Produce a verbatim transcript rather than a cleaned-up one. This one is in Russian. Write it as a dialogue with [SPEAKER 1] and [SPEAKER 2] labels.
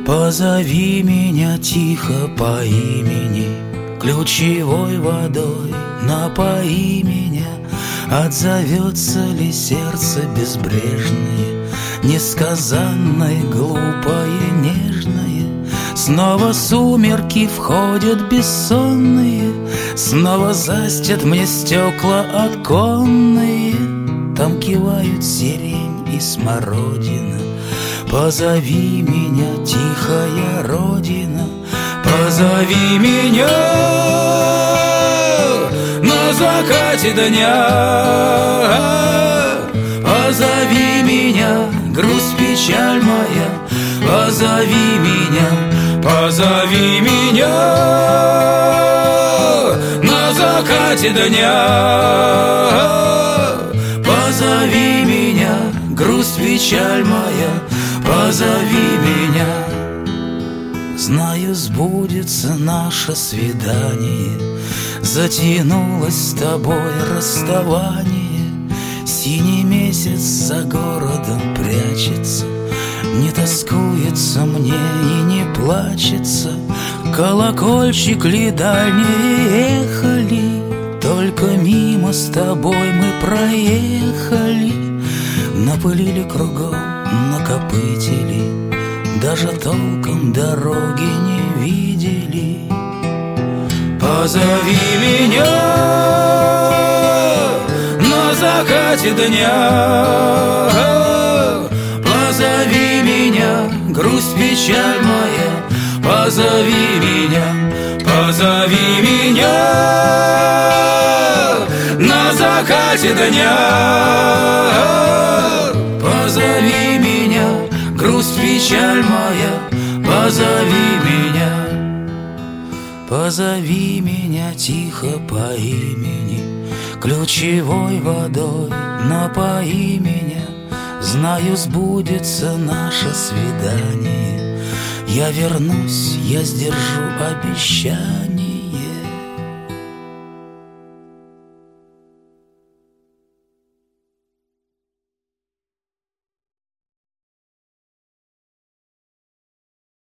[SPEAKER 1] Позови меня тихо по имени, ключевой водой напои меня. Отзовется ли сердце безбрежное, несказанное, глупое, нежное? Снова сумерки входят бессонные, снова застят мне стекла оконные. Там кивают сирень и смородина. Позови меня, тихая родина, позови меня на закате дня. Позови меня, грусть, печаль моя, позови меня, позови меня на закате дня. Позови меня, грусть, печаль моя, позови меня. Знаю, сбудется наше свидание, затянулось с тобой расставание. Синий месяц за городом прячется, не тоскуется мне и не плачется. Колокольчик ли дальние ехали, только мимо с тобой мы проехали. Напылили кругом, накопытили, даже толком дороги не видели. Позови меня на закате дня, позови меня, грусть, печаль моя, позови меня, позови меня на закате дня. Позови меня, грусть, печаль моя, позови меня. Позови меня тихо по имени, ключевой водой напои меня. Знаю, сбудется наше свидание, я вернусь, я сдержу обещание.